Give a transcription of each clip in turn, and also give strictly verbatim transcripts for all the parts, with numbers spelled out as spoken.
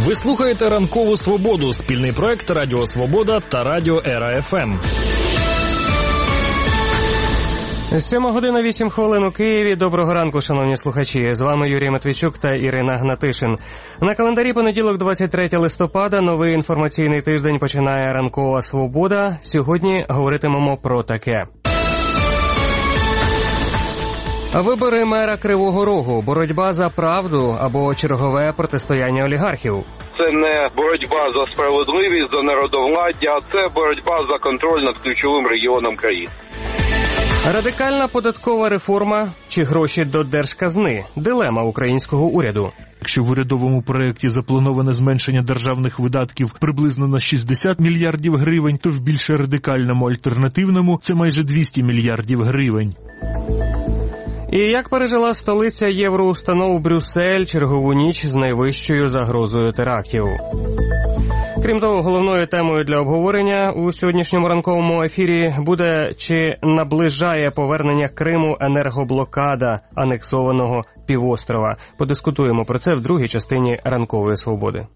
Ви слухаєте «Ранкову свободу» – спільний проект Радіо Свобода та Радіо Ера еф ем. сьома година вісім хвилин у Києві. Доброго ранку, шановні слухачі. З вами Юрій Матвійчук та Ірина Гнатишин. На календарі понеділок, двадцять третє листопада. Новий інформаційний тиждень починає «Ранкова свобода». Сьогодні говоритимемо про таке. Вибори мера Кривого Рогу. Боротьба за правду або чергове протистояння олігархів. Це не боротьба за справедливість, за народовладдя, а це боротьба за контроль над ключовим регіоном країни. Радикальна податкова реформа чи гроші до держказни? Дилема українського уряду. Якщо в урядовому проєкті заплановане зменшення державних видатків приблизно на шістдесят мільярдів гривень, то в більш радикальному альтернативному це майже двісті мільярдів гривень. І як пережила столиця євроустанов Брюссель чергову ніч з найвищою загрозою терактів. Крім того, головною темою для обговорення у сьогоднішньому ранковому ефірі буде, чи наближає повернення Криму енергоблокада анексованого півострова. Подискутуємо про це в другій частині «Ранкової свободи».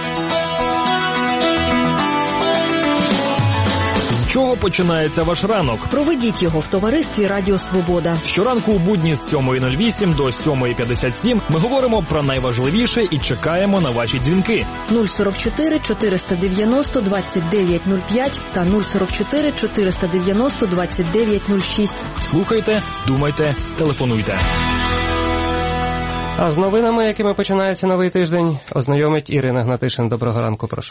З чого починається ваш ранок? Проведіть його в товаристві Радіо Свобода. Щоранку у будні з сьомої нуль вісім до сьомої п'ятдесят сім ми говоримо про найважливіше і чекаємо на ваші дзвінки. нуль сорок чотири чотириста дев'яносто двадцять дев'ять нуль п'ять та нуль сорок чотири чотириста дев'яносто двадцять дев'ять нуль шість. Слухайте, думайте, телефонуйте. А з новинами, якими починається новий тиждень, ознайомить Ірина Гнатишин. Доброго ранку, прошу.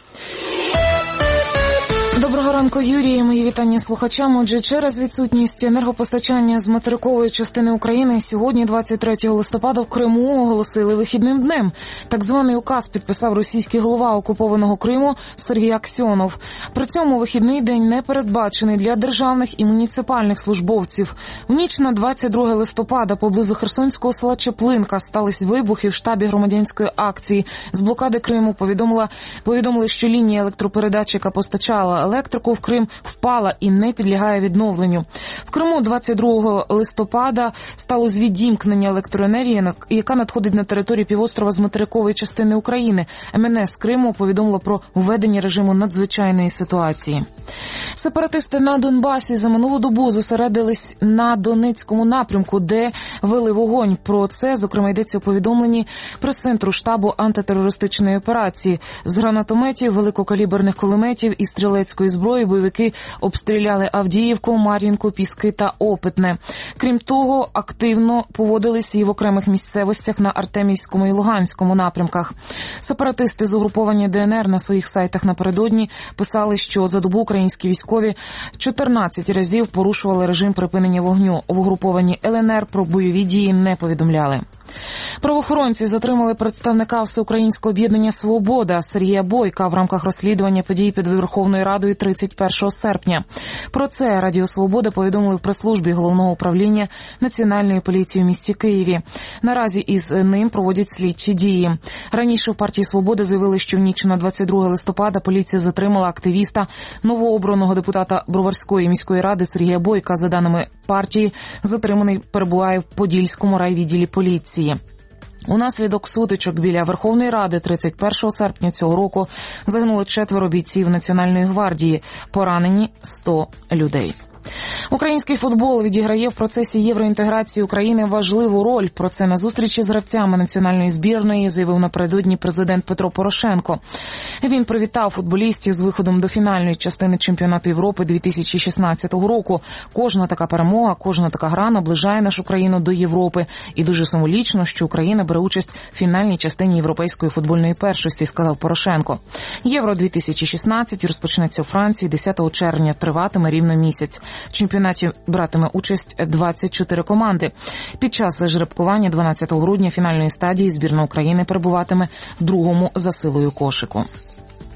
Доброго ранку, Юрій. Мої вітання слухачам. Отже, через відсутність енергопостачання з материкової частини України сьогодні, двадцять третього листопада, в Криму оголосили вихідним днем. Так званий указ підписав російський голова окупованого Криму Сергій Аксьонов. При цьому вихідний день не передбачений для державних і муніципальних службовців. В ніч на двадцять друге листопада поблизу херсонського села Чеплинка стались вибухи в штабі громадянської акції. З блокади Криму повідомила, повідомили, що лінія електропередач, яка постачала електрику в Крим, впала і не підлягає відновленню. В Криму двадцять другого листопада сталося відімкнення електроенергії, яка надходить на територію півострова з материкової частини України. ем ен ес Криму повідомило про введення режиму надзвичайної ситуації. Сепаратисти на Донбасі за минулу добу зосередились на Донецькому напрямку, де вели вогонь. Про це, зокрема, йдеться у повідомленні прес-центру штабу антитерористичної операції. З гранатометів, великокаліберних кулеметів і стрілецької зброї бойовики обстріляли Авдіївку, Мар'їнку, Піски та Опитне. Крім того, активно поводилися і в окремих місцевостях на Артемівському і Луганському напрямках. Сепаратисти з угруповання де ен ер на своїх сайтах напередодні писали, що за добу українські військові чотирнадцять разів порушували режим припинення вогню. В угрупованні ел ен ер про бойові дії не повідомляли. Правоохоронці затримали представника Всеукраїнського об'єднання «Свобода» Сергія Бойка в рамках розслідування подій під Верховною Радою тридцять першого серпня. Про це Радіо Свобода повідомили в прес-службі Головного управління Національної поліції в місті Києві. Наразі із ним проводять слідчі дії. Раніше в партії «Свобода» заявили, що в ніч на двадцять друге листопада поліція затримала активіста, новообраного депутата Броварської міської ради Сергія Бойка. За даними партії, затриманий перебуває в Подільському райвідділі поліції. Унаслідок сутичок біля Верховної Ради тридцять першого серпня цього року загинули четверо бійців Національної гвардії, поранені сто людей. Український футбол відіграє в процесі євроінтеграції України важливу роль. Про це на зустрічі з гравцями національної збірної заявив напередодні президент Петро Порошенко. Він привітав футболістів з виходом до фінальної частини чемпіонату Європи дві тисячі шістнадцятого року. Кожна така перемога, кожна така гра наближає нашу країну до Європи. І дуже символічно, що Україна бере участь в фінальній частині європейської футбольної першості, сказав Порошенко. Євро дві тисячі шістнадцять розпочнеться у Франції десятого червня, триватиме рівно місяць. В чемпіонаті братиме участь двадцять чотири команди. Під час жеребкування дванадцятого грудня фінальної стадії збірна України перебуватиме в другому за силою кошику.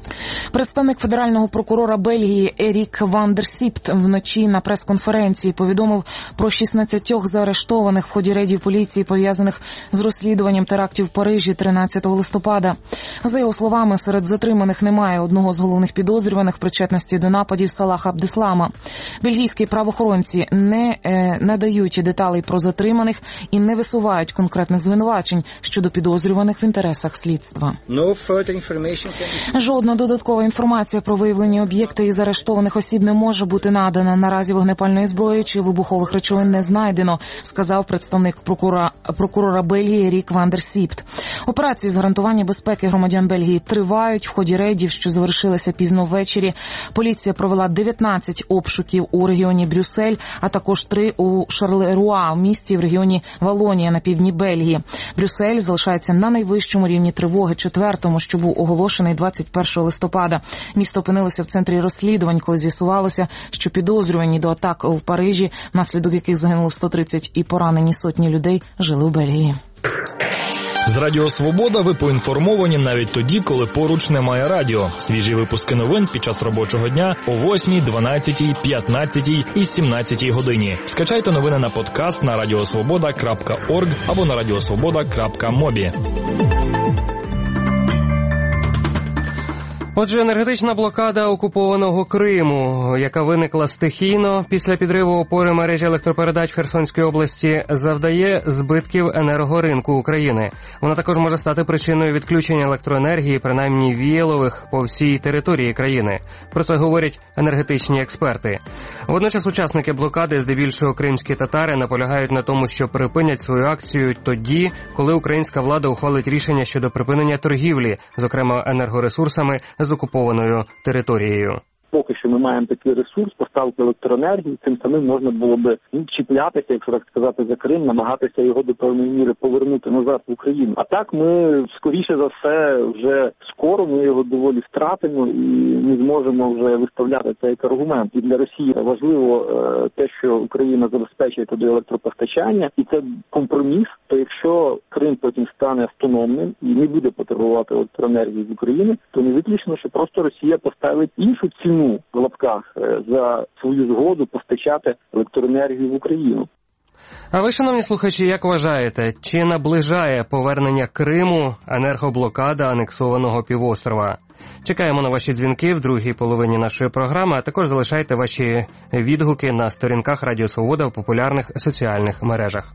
Представник федерального прокурора Бельгії Ерік Ван дер Сіпт вночі на прес-конференції повідомив про шістнадцятьох заарештованих в ході рейдів поліції, пов'язаних з розслідуванням терактів в Парижі тринадцятого листопада. За його словами, серед затриманих немає одного з головних підозрюваних причетності до нападів Салаха Абдеслама. Бельгійські правоохоронці не е, надають деталей про затриманих і не висувають конкретних звинувачень щодо підозрюваних в інтересах слідства. Жодна додаткова інформація про виявлені об'єкти і заарештованих осіб не може бути надана. Наразі вогнепальної зброї чи вибухових речовин не знайдено, сказав представник прокурора, прокурора Бельгії Ерік Ван дер Сіпт. Операції з гарантування безпеки громадян Бельгії тривають. В ході рейдів, що завершилися пізно ввечері, поліція провела дев'ятнадцять обшуків у регіоні Брюссель, а також три у Шарлеруа, в місті в регіоні Валонія на півдні Бельгії. Брюссель залишається на найвищому рівні тривоги, четвертому, що був оголошений двадцять першого листопада. Місто опинилося в центрі розслідувань, коли з'ясувалося, що підозрювані до атак в Парижі, внаслідок яких загинуло сто тридцять і поранені сотні людей, жили в Бельгії. З Радіо Свобода ви поінформовані навіть тоді, коли поруч немає радіо. Свіжі випуски новин під час робочого дня о восьмій, дванадцятій, п'ятнадцятій і сімнадцятій годині. Скачайте новини на подкаст на радіосвобода крапка орг або на радіосвобода крапка мобі. Отже, енергетична блокада окупованого Криму, яка виникла стихійно після підриву опори мережі електропередач в Херсонській області, завдає збитків енергоринку України. Вона також може стати причиною відключення електроенергії, принаймні віялових, по всій території країни. Про це говорять енергетичні експерти. Водночас учасники блокади, здебільшого кримські татари, наполягають на тому, що припинять свою акцію тоді, коли українська влада ухвалить рішення щодо припинення торгівлі, зокрема енергоресурсами, з окупованою територією. Поки що ми маємо такий ресурс поставки електроенергії, цим самим можна було би чіплятися, якщо так сказати, за Крим, намагатися його до певної міри повернути назад в Україну. А так ми, скоріше за все, вже скоро ми його доволі втратимо і не зможемо вже виставляти це як аргумент. І для Росії важливо е, те, що Україна забезпечує туди електропостачання, і це компроміс. То якщо Крим потім стане автономним і не буде потребувати електроенергії з України, то не виключно, що просто Росія поставить іншу ціну в лапках за свою згоду постачати електроенергію в Україну. А ви, шановні слухачі, як вважаєте, чи наближає повернення Криму енергоблокада анексованого півострова? Чекаємо на ваші дзвінки в другій половині нашої програми, а також залишайте ваші відгуки на сторінках Радіо Свобода в популярних соціальних мережах.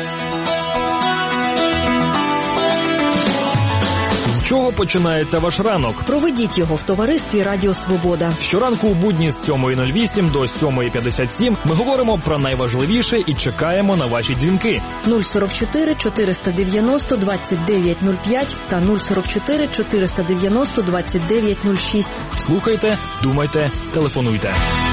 З чого починається ваш ранок? Проведіть його в товаристві Радіо Свобода. Щоранку у будні з сьомої нуль вісім до сьомої п'ятдесят сім ми говоримо про найважливіше і чекаємо на ваші дзвінки. нуль сорок чотири чотириста дев'яносто двадцять дев'ять нуль п'ять та нуль сорок чотири чотириста дев'яносто двадцять дев'ять нуль шість. Слухайте, думайте, телефонуйте.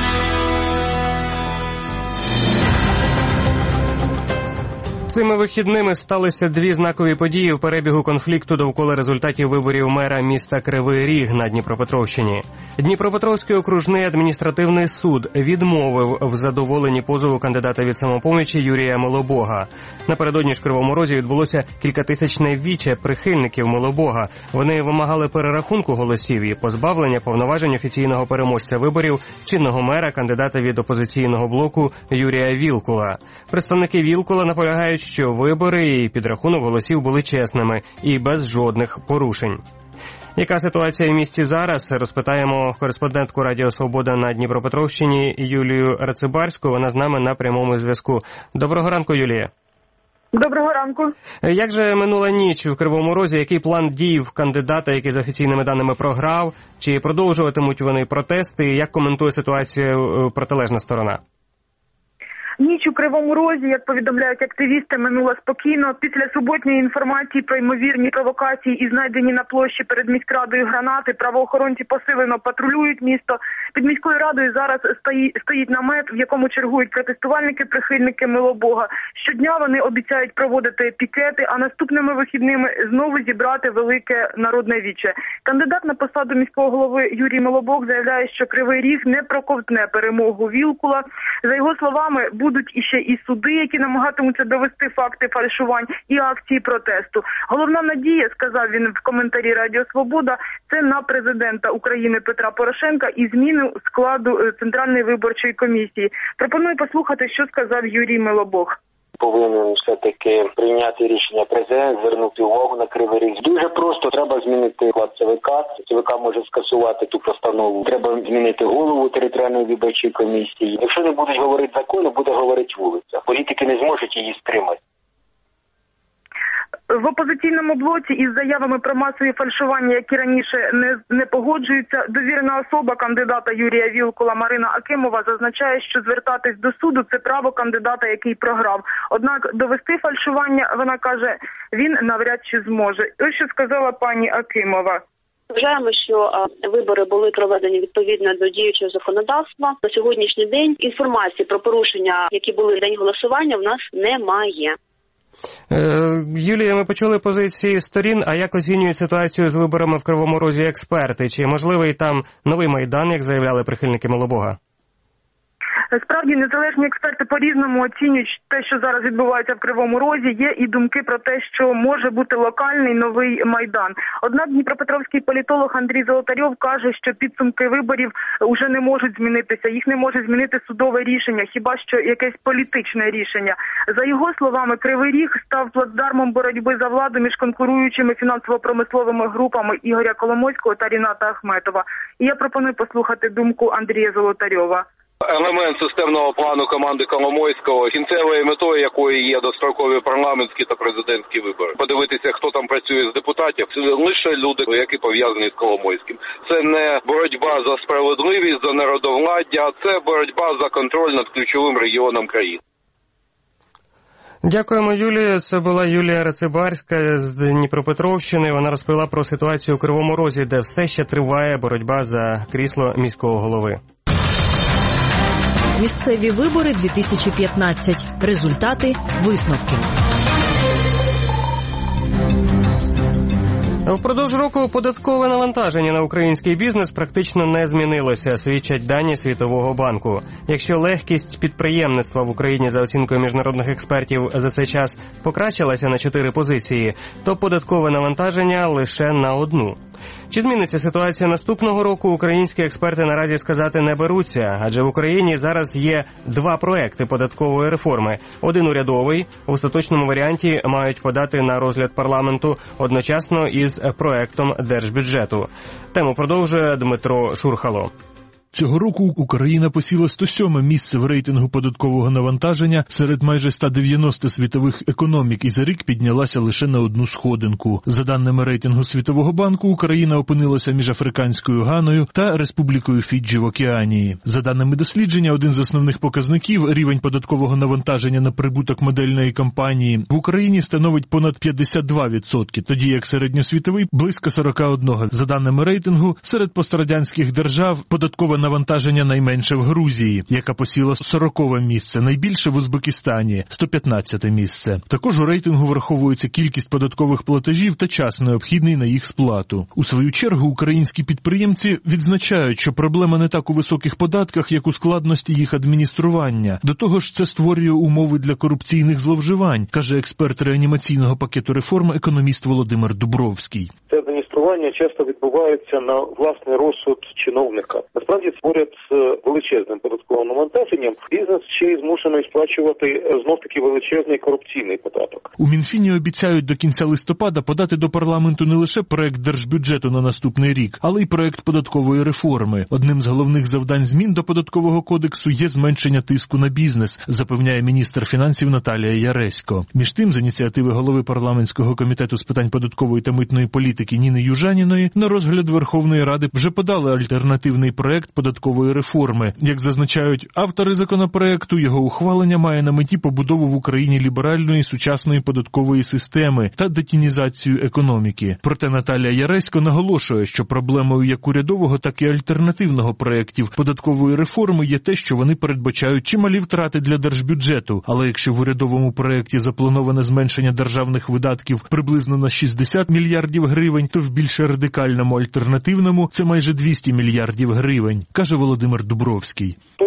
Цими вихідними сталися дві знакові події в перебігу конфлікту довкола результатів виборів мера міста Кривий Ріг на Дніпропетровщині. Дніпропетровський окружний адміністративний суд відмовив в задоволенні позову кандидата від «Самопомочі» Юрія Милобога. Напередодні ж в Кривому Розі відбулося кількатисячне віче прихильників Милобога. Вони вимагали перерахунку голосів і позбавлення повноважень офіційного переможця виборів, чинного мера, кандидата від опозиційного блоку Юрія Вілкула. Представники Вілкула наполягають, що вибори і підрахунок голосів були чесними і без жодних порушень. Яка ситуація в місті зараз? Розпитаємо кореспондентку Радіо Свобода на Дніпропетровщині Юлію Рацибарську. Вона з нами на прямому зв'язку. Доброго ранку, Юлія. Доброго ранку. Як же минула ніч в Кривому Розі? Який план дій в кандидата, який за офіційними даними програв? Чи продовжуватимуть вони протести? Як коментує ситуацію протилежна сторона? Ніч у Кривому Розі, як повідомляють активісти, минула спокійно. Після суботньої інформації про ймовірні провокації і знайдені на площі перед міськрадою гранати, правоохоронці посилено патрулюють місто. Під міською радою зараз стоїть намет, в якому чергують протестувальники-прихильники Милобога. Щодня вони обіцяють проводити пікети, а наступними вихідними знову зібрати велике народне віче. Кандидат на посаду міського голови Юрій Милобог заявляє, що Кривий Ріг не проковтне перемогу Вілкула. За його словами, будуть іще і суди, які намагатимуться довести факти фальшувань, і акції протесту. Головна надія, сказав він в коментарі Радіо Свобода, це на президента України Петра Порошенка і зміну складу Центральної виборчої комісії. Пропоную послухати, що сказав Юрій Милобог. Повинен все-таки прийняти рішення президент, звернути увагу на Кривий Ріг. Дуже просто, треба змінити склад ЦВК. ЦВК може скасувати ту постанову. Треба змінити голову територіальної виборчої комісії. Якщо не будуть говорити закони, буде говорити вулиця. Політики не зможуть її стримати. В опозиційному блоці із заявами про масові фальшування, які раніше не, не погоджуються, довірена особа кандидата Юрія Вілкула Марина Акимова зазначає, що звертатись до суду – це право кандидата, який програв. Однак довести фальшування, вона каже, він навряд чи зможе. Ось що сказала пані Акимова. Вважаємо, що вибори були проведені відповідно до діючого законодавства. На сьогоднішній день інформації про порушення, які були в день голосування, в нас немає. Юлія, ми почули позиції сторін, а як оцінюють ситуацію з виборами в Кривому Розі експерти? Чи можливий там новий Майдан, як заявляли прихильники Милобога? Справді, незалежні експерти по-різному оцінюють те, що зараз відбувається в Кривому Розі. Є і думки про те, що може бути локальний новий Майдан. Однак дніпропетровський політолог Андрій Золотарьов каже, що підсумки виборів вже не можуть змінитися. Їх не може змінити судове рішення, хіба що якесь політичне рішення. За його словами, Кривий Ріг став плацдармом боротьби за владу між конкуруючими фінансово-промисловими групами Ігоря Коломойського та Ріната Ахметова. І я пропоную послухати думку Андрія Золотарьова. Елемент системного плану команди Коломойського, кінцевою метою якої є дострокові парламентські та президентські вибори. Подивитися, хто там працює з депутатів, це лише люди, які пов'язані з Коломойським. Це не боротьба за справедливість, за народовладдя, а це боротьба за контроль над ключовим регіоном країни. Дякуємо, Юлія. Це була Юлія Рацибарська з Дніпропетровщини. Вона розповіла про ситуацію у Кривому Розі, де все ще триває боротьба за крісло міського голови. Місцеві вибори дві тисячі п'ятнадцять. Результати, висновки. Впродовж року податкове навантаження на український бізнес практично не змінилося, свідчать дані Світового банку. Якщо легкість підприємництва в Україні за оцінкою міжнародних експертів за цей час покращилася на чотири позиції, то податкове навантаження лише на одну. Чи зміниться ситуація наступного року, українські експерти наразі сказати не беруться, адже в Україні зараз є два проекти податкової реформи. Один урядовий, в остаточному варіанті мають подати на розгляд парламенту одночасно із проектом держбюджету. Тему продовжує Дмитро Шурхало. Цього року Україна посіла сто сьоме місце в рейтингу податкового навантаження серед майже ста дев'яноста світових економік і за рік піднялася лише на одну сходинку. За даними рейтингу Світового банку, Україна опинилася між Африканською Ганою та Республікою Фіджі в Океанії. За даними дослідження, один з основних показників – рівень податкового навантаження на прибуток модельної компанії в Україні становить понад п'ятдесят два відсотки, тоді як середньосвітовий – близько сорок один. За даними рейтингу, серед пострадянських держав податкове навантаження найменше в Грузії, яка посіла сорокове місце, найбільше в Узбекистані – сто п'ятнадцяте місце. Також у рейтингу враховується кількість податкових платежів та час, необхідний на їх сплату. У свою чергу, українські підприємці відзначають, що проблема не так у високих податках, як у складності їх адміністрування. До того ж, це створює умови для корупційних зловживань, каже експерт реанімаційного пакету реформ економіст Володимир Дубровський. Це адміністрування часто відбувається на власний розсуд чиновника. Насправді, поряд з величезним податковим навантаженням, бізнес ще й змушений сплачувати знов-таки величезний корупційний податок. У Мінфіні обіцяють до кінця листопада подати до парламенту не лише проект держбюджету на наступний рік, але й проект податкової реформи. Одним з головних завдань змін до податкового кодексу є зменшення тиску на бізнес, запевняє міністр фінансів Наталія Яресько. Між тим, з ініціативи голови парламентського комітету з питань податкової та митної політики Ніни Южаніної на розгляд Верховної Ради вже подали альтернативний проект податкової реформи. Як зазначають автори законопроекту, його ухвалення має на меті побудову в Україні ліберальної сучасної податкової системи та детінізацію економіки. Проте Наталія Яресько наголошує, що проблемою як урядового, так і альтернативного проєктів податкової реформи є те, що вони передбачають чималі втрати для держбюджету. Але якщо в урядовому проєкті заплановане зменшення державних видатків приблизно на шістдесят мільярдів гривень, то в більш радикальному альтернативному це майже двісті мільярдів гривень, каже Володимир Дубровський. Той проект,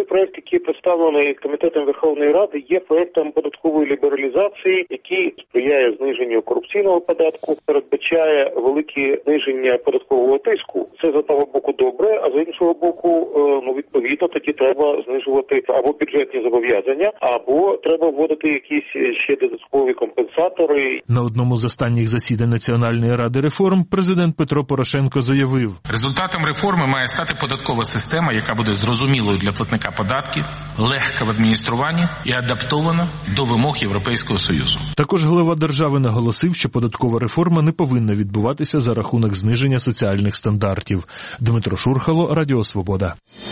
який представлений Комітетом Верховної Ради, є проектом податкової лібералізації, який сприяє зниженню корупційного податку, передбачає велике зниження податкового тиску. Це з одного боку добре, а з іншого боку, ну відповідно, тоді треба знижувати або бюджетні зобов'язання, або треба вводити якісь ще додаткові компенсатори. На одному з останніх засідань Національної ради реформ президент Петро Порошенко заявив: результатом реформи має стати податкова система, яка буде зрозумілою для платника податків, легка в адмініструванні і адаптована до вимог Європейського Союзу. Також глава держави наголосив, що податкова реформа не повинна відбуватися за рахунок зниження соціальних стандартів. Дмитро Шурхало, Радіо Свобода.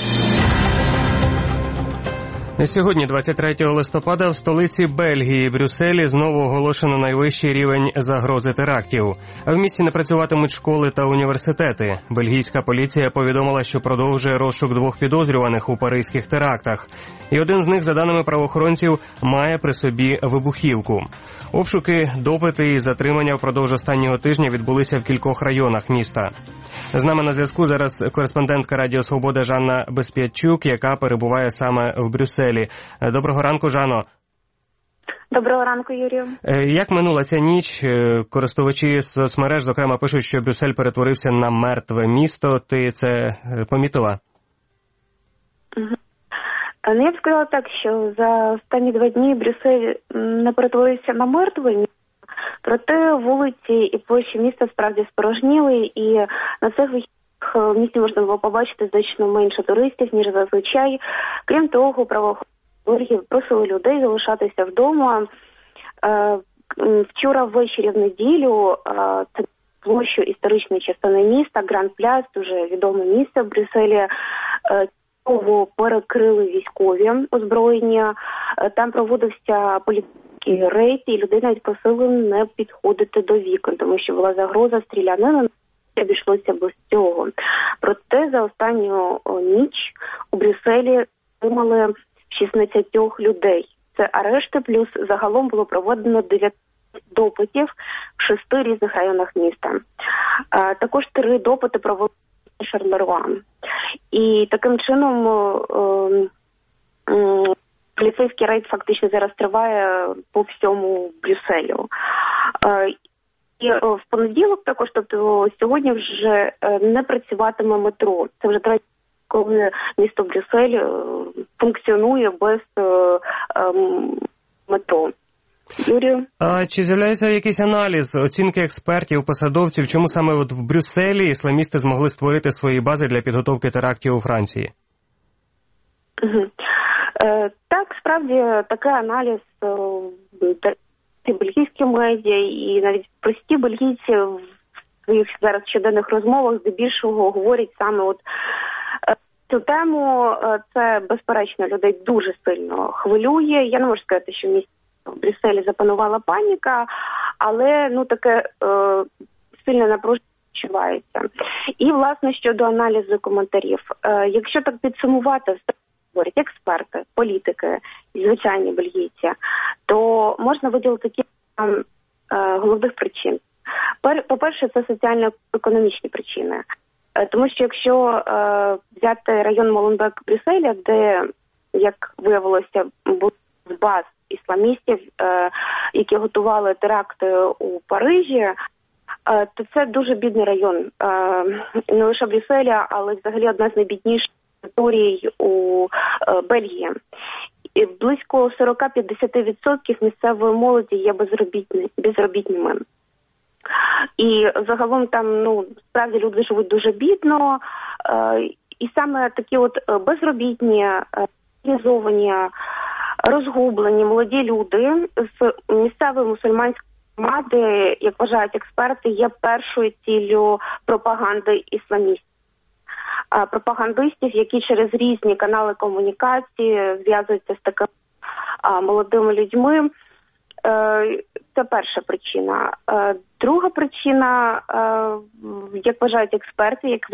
Сьогодні, двадцять третього листопада, в столиці Бельгії, Брюсселі, знову оголошено найвищий рівень загрози терактів. В місті не працюватимуть школи та університети. Бельгійська поліція повідомила, що продовжує розшук двох підозрюваних у паризьких терактах. І один з них, за даними правоохоронців, має при собі вибухівку. Обшуки, допити і затримання впродовж останнього тижня відбулися в кількох районах міста. З нами на зв'язку зараз кореспондентка Радіо Свобода Жанна Безп'ятчук, яка перебуває саме в Брюсселі. Доброго ранку, Жано. Доброго ранку, Юрію. Як минула ця ніч? Користувачі соцмереж, зокрема, пишуть, що Брюссель перетворився на мертве місто. Ти це помітила? Угу. Ну, я б сказала так, що за останні два дні Брюссель не перетворився на мертве місто. Проте вулиці і площі міста справді спорожніли, і на цих вихідних в місті можна було побачити значно менше туристів, ніж зазвичай. Крім того, правоохоронці просили людей залишатися вдома. Вчора ввечері в неділю це площу історичної частини міста, Гранд-Пляс, дуже відоме місце в Брюсселі, перекрили військові озброєння. Там проводився поліцейський рейд, і людей навіть просили не підходити до вікон, тому що була загроза стрілянина, обійшлося без цього. Проте за останню ніч у Брюсселі отримали шістнадцять людей. Це арешти, плюс загалом було проведено дев'ять допитів в шести різних районах міста. А, також три допити провели в Шарлеруа. І таким чином е, е, поліцейський рейд фактично зараз триває по всьому Брюсселю. Е, і е, в понеділок також, тобто сьогодні вже е, не працюватиме метро. Це вже третє, коли місто Брюссель е, функціонує без е, е, метро. Юрію? А чи з'являється якийсь аналіз, оцінки експертів, посадовців, чому саме от в Брюсселі ісламісти змогли створити свої бази для підготовки терактів у Франції? Угу. Е, так, справді, такий аналіз е, бельгійські медіа і навіть прості бельгійці в своїх зараз щоденних розмовах здебільшого говорять саме от е, цю тему. Е, це, безперечно, людей дуже сильно хвилює. Я не можу сказати, що в місті в Брюсселі запанувала паніка, але ну таке е, сильне напруження відчувається. І, власне, щодо аналізу коментарів. Е, якщо так підсумувати, все говорять експерти, політики і звичайні бельгійці, то можна виділити кілька е, головних причин. Пер, по-перше, це соціально-економічні причини. Е, тому що якщо е, взяти район Моленбек Брюсселя, де, як виявилося, був баз ісламістів, е, які готували теракти у Парижі, е, то це дуже бідний район. Е, не лише Брюсселя, але взагалі одна з найбідніших територій у е, Бельгії. І близько сорок-п'ятдесят відсотків місцевої молоді є безробітні, безробітними. І загалом там, ну, справді люди живуть дуже бідно. Е, і саме такі от безробітні, організовані, розгублені молоді люди з місцевої мусульманської громади, як вважають експерти, є першою ціллю пропаганди ісламістів. Пропагандистів, які через різні канали комунікації зв'язуються з такими молодими людьми. Це перша причина. Друга причина, як вважають експерти, як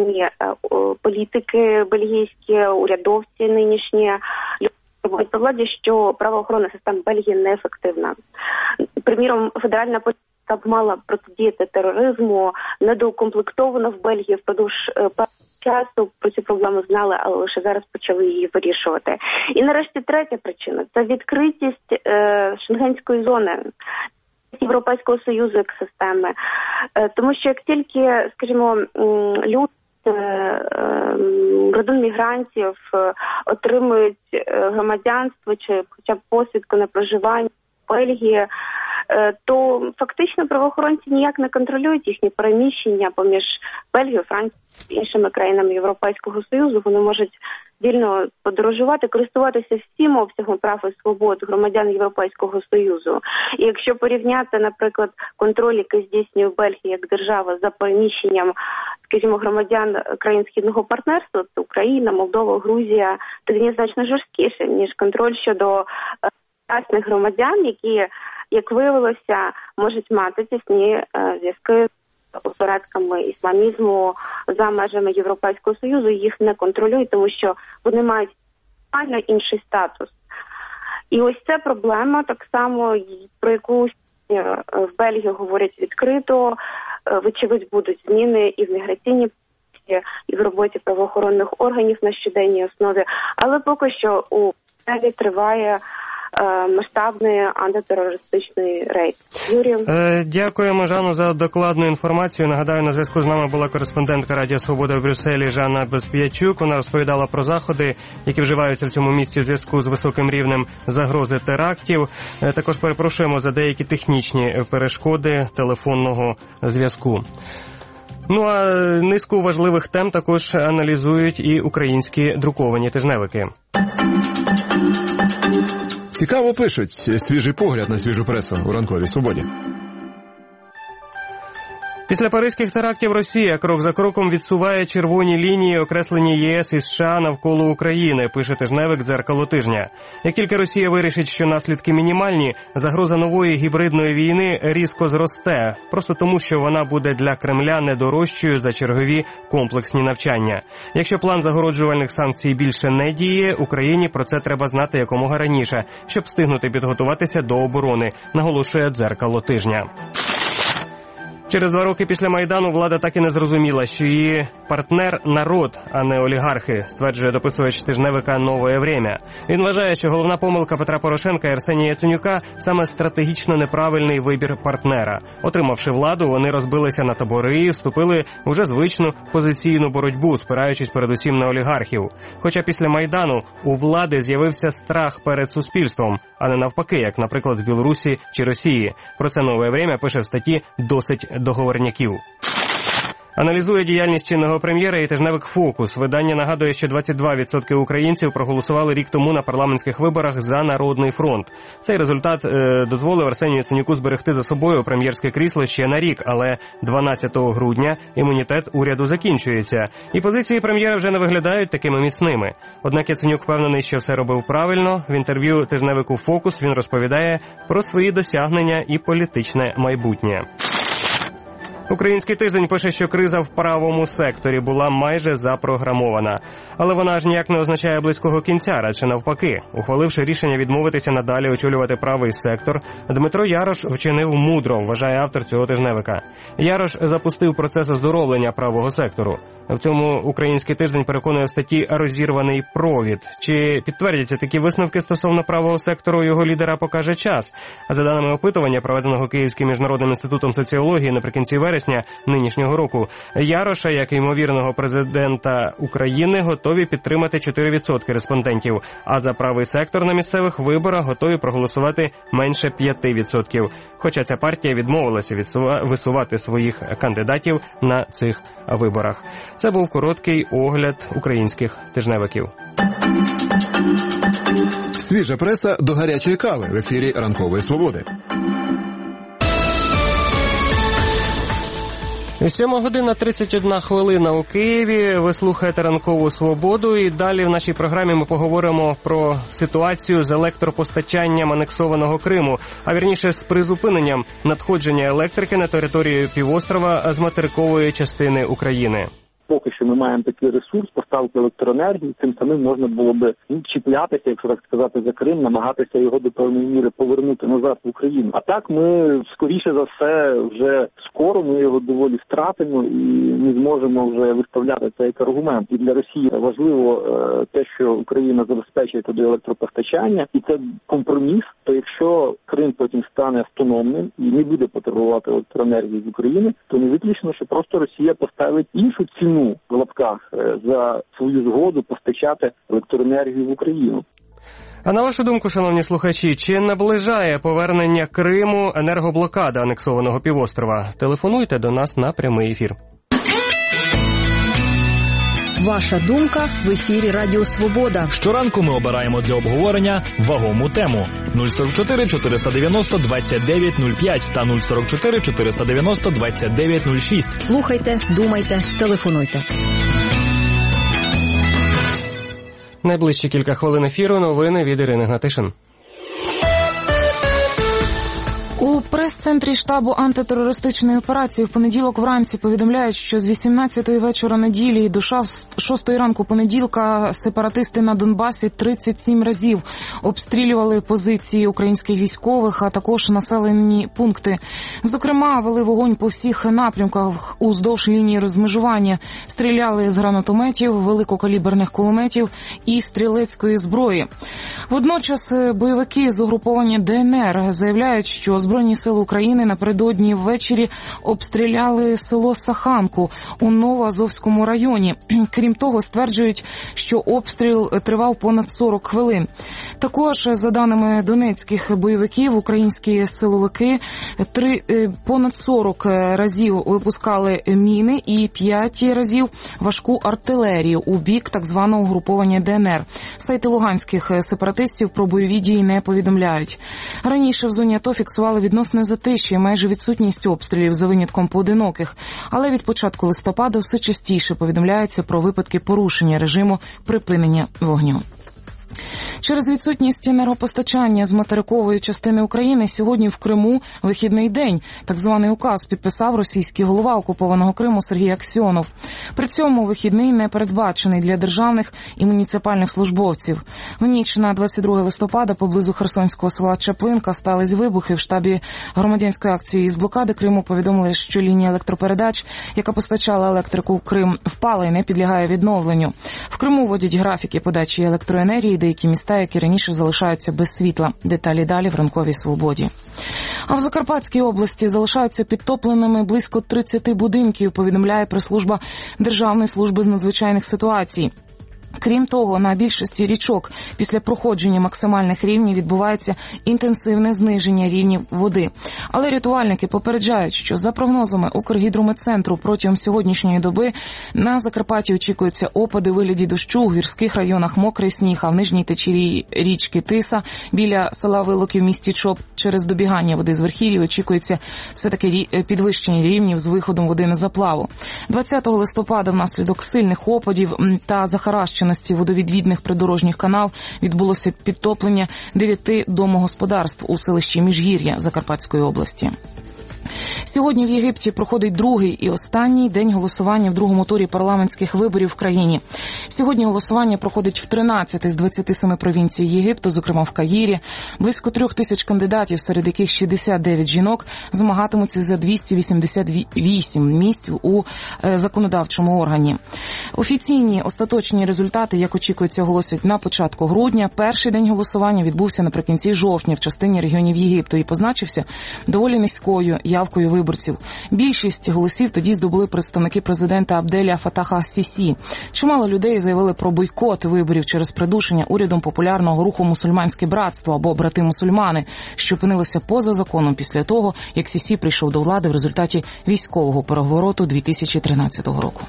політики бельгійські, урядовці нинішні, до владі, що правоохоронна система Бельгії неефективна. Приміром, федеральна поліція б мала протидіяти тероризму, недоукомплектована в Бельгії впродовж першого часу про цю проблему знали, але лише зараз почали її вирішувати. І нарешті третя причина – це відкритість е, шенгенської зони, Європейського Союзу як системи. Е, тому що як тільки, скажімо, люди, родин мігрантів отримують громадянство чи хоча б посвідку на проживання в Бельгії, то фактично правоохоронці ніяк не контролюють їхні переміщення поміж Бельгією, Францією і іншими країнами Європейського Союзу. Вони можуть вільно подорожувати, користуватися всім обсягом прав і свобод громадян Європейського Союзу. І якщо порівняти, наприклад, контроль, який здійснює Бельгія як держава за переміщенням, скажімо, громадян країн Східного партнерства, то Україна, Молдова, Грузія, то він є значно жорсткіший, ніж контроль щодо власних громадян, які, як виявилося, можуть мати тісні е, зв'язки з осередками ісламізму за межами Європейського Союзу. Їх не контролюють, тому що вони мають реально інший статус. І ось ця проблема, так само, про яку в Бельгії говорять відкрито, вочевидь будуть зміни і в міграційній політиці, і в роботі правоохоронних органів на щоденній основі. Але поки що у Бельгії триває масштабний антитерористичний рейд. Юрій. Е, дякуємо, Жанну, за докладну інформацію. Нагадаю, на зв'язку з нами була кореспондентка Радіо Свобода в Брюсселі Жанна Безп'ячук. Вона розповідала про заходи, які вживаються в цьому місті в зв'язку з високим рівнем загрози терактів. Е, також перепрошуємо за деякі технічні перешкоди телефонного зв'язку. Ну а низку важливих тем також аналізують і українські друковані тижневики. Цікаво пишуть. Свіжий погляд на свіжу пресу у ранковій свободі. Після паризьких терактів Росія крок за кроком відсуває червоні лінії, окреслені ЄС і США навколо України, пише тижневик «Дзеркало тижня». Як тільки Росія вирішить, що наслідки мінімальні, загроза нової гібридної війни різко зросте, просто тому, що вона буде для Кремля недорожчою за чергові комплексні навчання. Якщо план загороджувальних санкцій більше не діє, Україні про це треба знати якомога раніше, щоб встигнути підготуватися до оборони, наголошує «Дзеркало тижня». Через два роки після Майдану влада так і не зрозуміла, що її партнер – народ, а не олігархи, стверджує дописувач тижневика «Нове время». Він вважає, що головна помилка Петра Порошенка і Арсенія Яценюка – саме стратегічно неправильний вибір партнера. Отримавши владу, вони розбилися на табори і вступили в уже звичну позиційну боротьбу, спираючись передусім на олігархів. Хоча після Майдану у влади з'явився страх перед суспільством, а не навпаки, як, наприклад, в Білорусі чи Росії. Про це «Нове время» пише в статті «Досить договорняків». Аналізує діяльність чинного прем'єра і тижневик «Фокус». Видання нагадує, що двадцять два відсотки українців проголосували рік тому на парламентських виборах за Народний фронт. Цей результат е, дозволив Арсенію Яценюку зберегти за собою прем'єрське крісло ще на рік, але дванадцятого грудня імунітет уряду закінчується. І позиції прем'єра вже не виглядають такими міцними. Однак Яценюк впевнений, що все робив правильно. В інтерв'ю тижневику «Фокус» він розповідає про свої досягнення і політичне майбутнє. Український тиждень пише, що криза в правому секторі була майже запрограмована. Але вона ж ніяк не означає близького кінця, радше навпаки. Ухваливши рішення відмовитися надалі очолювати правий сектор, Дмитро Ярош вчинив мудро, вважає автор цього тижневика. Ярош запустив процес оздоровлення правого сектору. В цьому Український тиждень переконує в статті «Розірваний провід». Чи підтвердяться такі висновки стосовно правого сектору, його лідера покаже час. А за даними опитування, проведеного Київським міжнародним інститутом соціології наприкінці вересня нинішнього року, Яроша, як ймовірного президента України, готові підтримати чотири відсотки респондентів, а за правий сектор на місцевих виборах готові проголосувати менше п'ять відсотків. Хоча ця партія відмовилася висувати своїх кандидатів на цих виборах. Це був короткий огляд українських тижневиків. Свіжа преса до гарячої кави в ефірі Ранкової Свободи. сьома година тридцять одна хвилина у Києві. Ви слухаєте Ранкову Свободу. І далі в нашій програмі ми поговоримо про ситуацію з електропостачанням анексованого Криму, а вірніше з призупиненням надходження електрики на територію півострова з материкової частини України. Поки що ми маємо такий ресурс поставки електроенергії, тим самим можна було би чіплятися, якщо так сказати, за Крим, намагатися його до певної міри повернути назад в Україну. А так ми, скоріше за все, вже скоро ми його доволі втратимо і не зможемо вже виставляти це як аргумент. І для Росії важливо е, те, що Україна забезпечує туди електропостачання, і це компроміс. То якщо Крим потім стане автономним і не буде потребувати електроенергії з України, то не виключно, що просто Росія поставить іншу ціну в лапках е, за свою згоду постачати електроенергію в Україну. А на вашу думку, шановні слухачі, чи наближає повернення Криму енергоблокада анексованого півострова? Телефонуйте до нас на прямий ефір. Ваша думка в ефірі Радіо Свобода. Щоранку ми обираємо для обговорення вагому тему. нуль сорок чотири чотириста дев'яносто двадцять дев'ять нуль п'ять та нуль сорок чотири чотириста дев'яносто двадцять дев'ять нуль шість. Слухайте, думайте, телефонуйте. Найближчі кілька хвилин ефіру новини від Ірини Гнатишин. У прес-центрі штабу антитерористичної операції в понеділок вранці повідомляють, що з вісімнадцятої вечора неділі до шостої ранку понеділка сепаратисти на Донбасі тридцять сім разів обстрілювали позиції українських військових, а також населені пункти. Зокрема, вели вогонь по всіх напрямках уздовж лінії розмежування, стріляли з гранатометів, великокаліберних кулеметів і стрілецької зброї. Водночас бойовики з угруповання ДНР заявляють, що Збройні сили України напередодні ввечері обстріляли село Саханку у Новоазовському районі. Крім того, стверджують, що обстріл тривав понад сорок хвилин. Також, за даними донецьких бойовиків, українські силовики три, понад сорок разів випускали міни і п'ять разів важку артилерію у бік так званого угруповання ДНР. Сайти луганських сепаратистів про бойові дії не повідомляють. Раніше в зоні АТО фіксували відносне затиші і майже відсутність обстрілів за винятком поодиноких. Але від початку листопада все частіше повідомляється про випадки порушення режиму припинення вогню. Через відсутність енергопостачання з материкової частини України сьогодні в Криму вихідний день. Так званий указ підписав російський голова окупованого Криму Сергій Аксьонов. При цьому вихідний не передбачений для державних і муніципальних службовців. В ніч на двадцять друге листопада поблизу херсонського села Чаплинка стались вибухи. В штабі громадянської акції з блокади Криму повідомили, що лінія електропередач, яка постачала електрику в Крим, впала і не підлягає відновленню. В Криму вводять графіки подачі електроенергії, деякі міста, які раніше залишаються без світла. Деталі далі в ранковій свободі. А в Закарпатській області залишаються підтопленими близько тридцять будинків, повідомляє прес-служба Державної служби з надзвичайних ситуацій. Крім того, на більшості річок після проходження максимальних рівнів відбувається інтенсивне зниження рівнів води. Але рятувальники попереджають, що за прогнозами Укргідрометцентру протягом сьогоднішньої доби на Закарпатті очікуються опади у вигляді дощу, у гірських районах мокрий сніг, а в нижній течії річки Тиса біля села Вилоки в місті Чоп через добігання води з верхів'ї очікується все-таки підвищення рівнів з виходом води на заплаву. двадцятого листопада внаслідок сильних опадів та захаращення водовідвідних придорожніх канал відбулося підтоплення дев'яти домогосподарств у селищі Міжгір'я Закарпатської області. Сьогодні в Єгипті проходить другий і останній день голосування в другому турі парламентських виборів в країні. Сьогодні голосування проходить в тринадцяти з двадцяти семи провінцій Єгипту, зокрема в Каїрі. Близько трьох тисяч кандидатів, серед яких шістдесят дев'ять жінок, змагатимуться за двісті вісімдесят вісім місць у законодавчому органі. Офіційні остаточні результати, як очікується, оголосять на початку грудня. Перший день голосування відбувся наприкінці жовтня в частині регіонів Єгипту і позначився доволі низькою явкою виборців. Більшість голосів тоді здобули представники президента Абделя Фатаха Сісі. Чимало людей заявили про бойкот виборів через придушення урядом популярного руху «Мусульманське братство» або «Брати-мусульмани», що опинилося поза законом після того, як Сісі прийшов до влади в результаті військового перевороту дві тисячі тринадцятого року.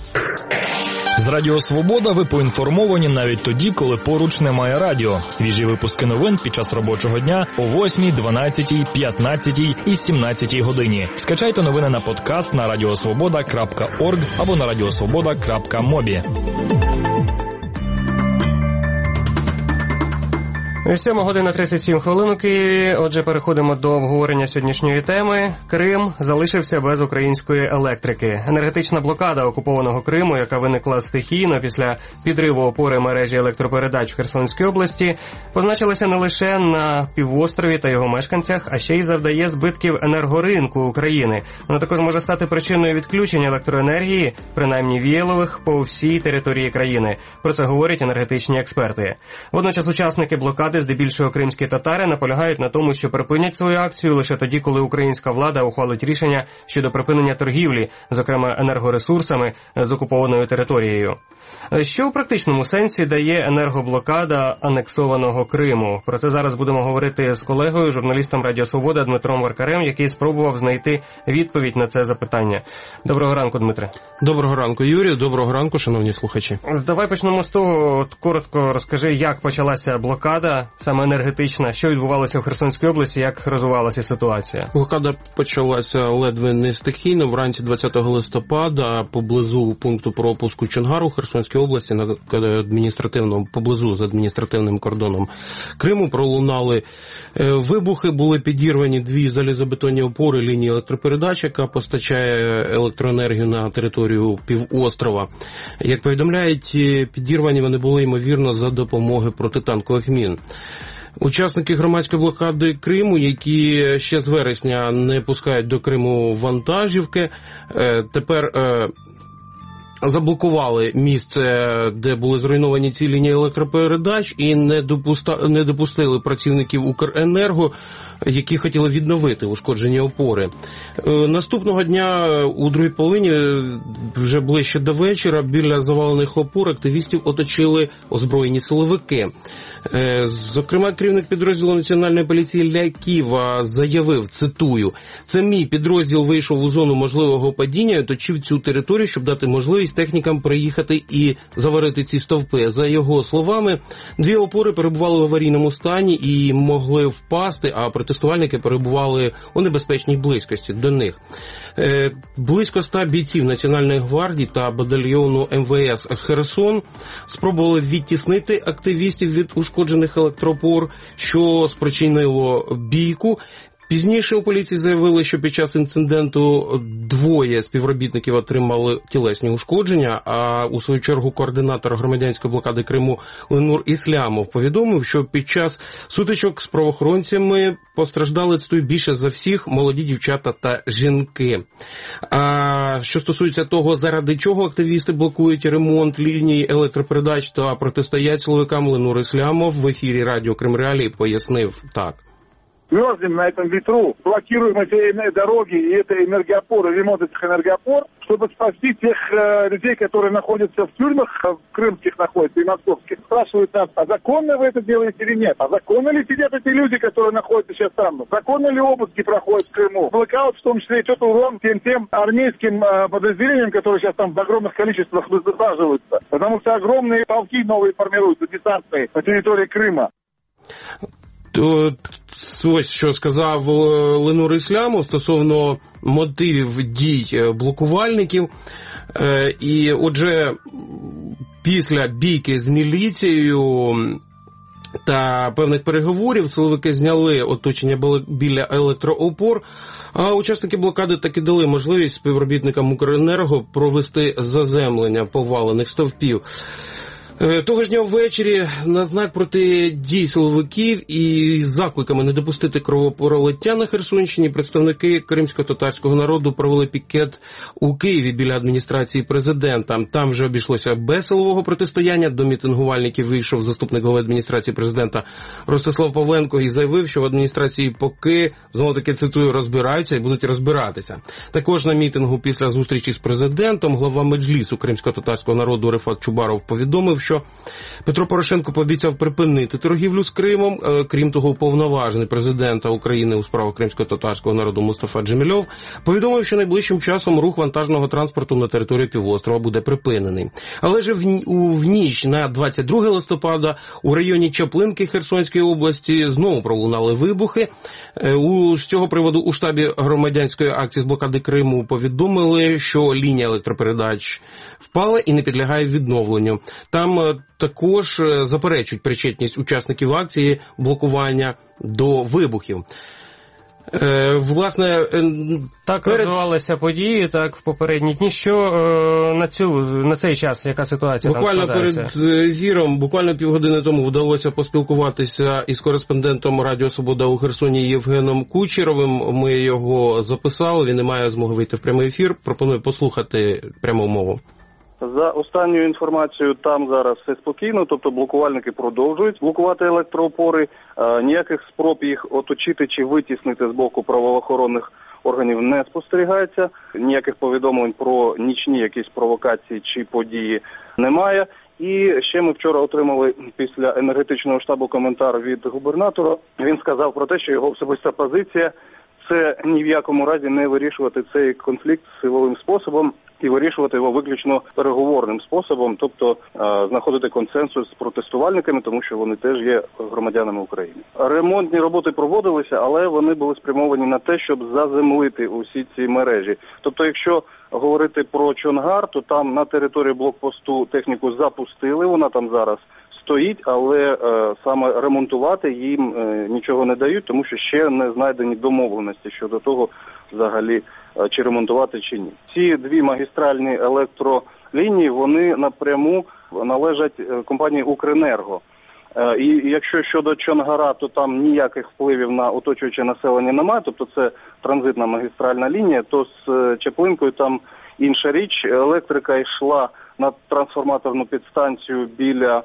З Радіо Свобода ви поінформовані навіть тоді, коли поруч немає радіо. Свіжі випуски новин під час робочого дня о восьмій, дванадцятій, п'ятнадцятій і сімнадцятій годині. Скачайте новини на подкаст на радіосвобода крапка орг або на радіосвобода крапка мобі. сьома година тридцять сім хвилин у Києві. Отже, переходимо до обговорення сьогоднішньої теми. Крим залишився без української електрики. Енергетична блокада окупованого Криму, яка виникла стихійно після підриву опори мережі електропередач в Херсонській області, позначилася не лише на півострові та його мешканцях, а ще й завдає збитків енергоринку України. Вона також може стати причиною відключення електроенергії, принаймні віялових, по всій території країни. Про це говорять енергетичні експерти. Водночас учасники блокади, здебільшого кримські татари, наполягають на тому, що припинять свою акцію лише тоді, коли українська влада ухвалить рішення щодо припинення торгівлі, зокрема енергоресурсами, з окупованою територією. Що в практичному сенсі дає енергоблокада анексованого Криму? Про це зараз будемо говорити з колегою, журналістом Радіо Свобода Дмитром Варкарем, який спробував знайти відповідь на це запитання. Доброго ранку, Дмитре. Доброго ранку, Юрію. Доброго ранку, шановні слухачі. Давай почнемо з того, от коротко розкажи, як почалася блокада, саме енергетична, що відбувалося в Херсонській області, як розвивалася ситуація? Блокада почалася ледве не стихійно. Вранці двадцятого листопада поблизу пункту пропуску Чонгару в Херсонській області, на адміністративному, поблизу з адміністративним кордоном Криму, пролунали вибухи, були підірвані дві залізобетонні опори лінії електропередач, яка постачає електроенергію на територію півострова. Як повідомляють, підірвані вони були, ймовірно, за допомоги протитанкових мін. Учасники громадської блокади Криму, які ще з вересня не пускають до Криму вантажівки, тепер заблокували місце, де були зруйновані ці лінії електропередач, і не, допуста... не допустили працівників Укренерго, які хотіли відновити ушкоджені опори. Наступного дня, у другій половині, вже ближче до вечора, біля завалених опор активістів оточили озброєні силовики. Зокрема, керівник підрозділу Національної поліції Ляківа заявив, цитую, «Це мій підрозділ вийшов у зону можливого падіння і оточив цю територію, щоб дати можливість технікам приїхати і заварити ці стовпи». За його словами, дві опори перебували в аварійному стані і могли впасти, а протестувальники перебували у небезпечній близькості до них. Близько ста бійців Національної гвардії та батальйону ем ве ес «Херсон» спробували відтіснити активістів від ушкоджених електроопор, що спричинило бійку. Пізніше у поліції заявили, що під час інциденту двоє співробітників отримали тілесні ушкодження, а у свою чергу координатор громадянської блокади Криму Ленур Іслямов повідомив, що під час сутичок з правоохоронцями постраждали, цитую, більше за всіх молоді дівчата та жінки. А що стосується того, заради чого активісти блокують ремонт ліній електропередач та протистоять силовикам, Ленур Іслямов в ефірі Радіо Крим Реалії пояснив так. Мерзнем на этом ветру, блокируем эти дороги и это энергоопоры, ремонт этих энергоопор, чтобы спасти тех э, людей, которые находятся в тюрьмах, в крымских находятся и московских. Спрашивают нас, а законно вы это делаете или нет? А законно ли сидят эти люди, которые находятся сейчас там? Законно ли обыски проходят в Крыму? Блокаут в том числе идет урон тем, тем армейским э, подразделениям, которые сейчас там в огромных количествах высаживаются. Потому что огромные полки новые формируются, десантные, на территории Крыма. Ось що сказав Ленур Іслямов стосовно мотивів дій блокувальників. І отже, після бійки з міліцією та певних переговорів силовики зняли оточення біля електроопор, а учасники блокади таки дали можливість співробітникам Укренерго провести заземлення повалених стовпів. Того ж дня ввечері на знак протидій силовиків і з закликами не допустити кровопролиття на Херсонщині представники кримсько-татарського народу провели пікет у Києві біля адміністрації президента. Там вже обійшлося без силового протистояння. До мітингувальників вийшов заступник голови адміністрації президента Ростислав Павленко і заявив, що в адміністрації поки, знову таки цитую, розбираються і будуть розбиратися. Також на мітингу після зустрічі з президентом глава Меджлісу кримсько-татарського народу Рефат Чубаров повідомив, що Петро Порошенко пообіцяв припинити торгівлю з Кримом. Крім того, уповноважений президента України у справах кримсько-татарського народу Мустафа Джемільов повідомив, що найближчим часом рух вантажного транспорту на території півострова буде припинений. Але ж в, у, в ніч на двадцять друге листопада у районі Чаплинки Херсонської області знову пролунали вибухи. У, з цього приводу у штабі громадянської акції з блокади Криму повідомили, що лінія електропередач впала і не підлягає відновленню. Там там також заперечують причетність учасників акції блокування до вибухів. Е, власне, так перед... розвивалися події, так, в попередні дні. Що е, на цю на цей час, яка ситуація буквально там складається? Буквально перед ефіром, буквально півгодини тому вдалося поспілкуватися із кореспондентом Радіо Свобода у Херсоні Євгеном Кучеровим. Ми його записали, він не має змоги вийти в прямий ефір. Пропоную послухати пряму мову. За останньою інформацією, там зараз все спокійно, тобто блокувальники продовжують блокувати електроопори. Е, ніяких спроб їх оточити чи витіснити з боку правоохоронних органів не спостерігається. Ніяких повідомлень про нічні якісь провокації чи події немає. І ще ми вчора отримали після енергетичного штабу коментар від губернатора. Він сказав про те, що його особиста позиція – це ні в якому разі не вирішувати цей конфлікт силовим способом і вирішувати його виключно переговорним способом, тобто е, знаходити консенсус з протестувальниками, тому що вони теж є громадянами України. Ремонтні роботи проводилися, але вони були спрямовані на те, щоб заземлити усі ці мережі. Тобто, якщо говорити про Чонгар, то там на території блокпосту техніку запустили, вона там зараз стоїть, але е, саме ремонтувати їм е, нічого не дають, тому що ще не знайдені домовленості щодо того, взагалі, е, чи ремонтувати, чи ні. Ці дві магістральні електролінії, вони напряму належать е, компанії «Укренерго». Е, і якщо щодо Чонгара, то там ніяких впливів на оточуюче населення немає, тобто це транзитна магістральна лінія, то з е, Чаплинкою там інша річ. Електрика йшла на трансформаторну підстанцію біля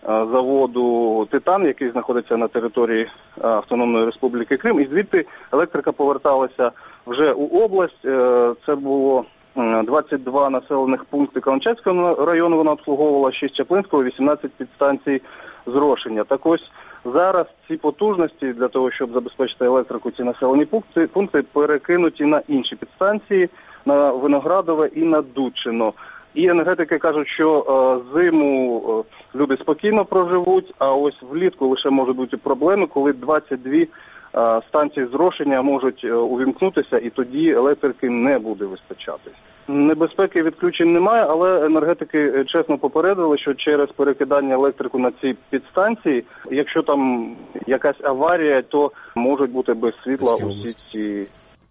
заводу «Титан», який знаходиться на території Автономної Республіки Крим, і звідти електрика поверталася вже у область. Це було двадцять два населених пункти Каланчацького району, вона обслуговувала, шість Чаплинського, вісімнадцять підстанцій зрошення. Так ось зараз ці потужності для того, щоб забезпечити електрику, ці населені пункти, пункти перекинуті на інші підстанції, на Виноградове і на Дудчино. І енергетики кажуть, що е, зиму е, люди спокійно проживуть, а ось влітку лише можуть бути проблеми, коли двадцять дві е, станції зрошення можуть е, увімкнутися, і тоді електрики не буде вистачати. Небезпеки відключень немає, але енергетики чесно попередили, що через перекидання електрику на ці підстанції, якщо там якась аварія, то можуть бути без світла усі ці...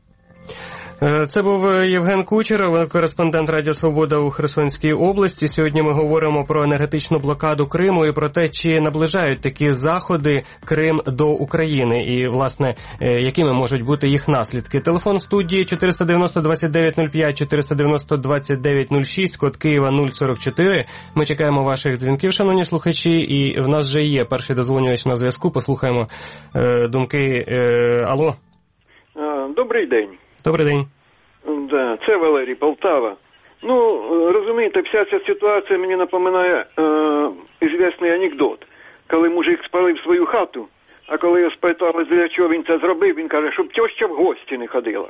Це був Євген Кучеров, кореспондент Радіо Свобода у Херсонській області. Сьогодні ми говоримо про енергетичну блокаду Криму і про те, чи наближають такі заходи Крим до України і, власне, якими можуть бути їх наслідки. Телефон студії чотириста дев'яносто двадцять дев'ять нуль п'ять, чотириста дев'яносто двадцять дев'ять нуль шість, код Києва нуль сорок чотири. Ми чекаємо ваших дзвінків, шановні слухачі, і в нас вже є перший дозвонювач на зв'язку. Послухаємо е, думки. Е, алло. Добрий день. Добрий день. Да, це Валерій, Полтава. Ну, розумієте, вся ця ситуація мені напоминає е, ізвісний анекдот. Коли мужик спалив свою хату, а коли його спитали, для чого він це зробив, він каже, щоб тьоща в гості не ходила.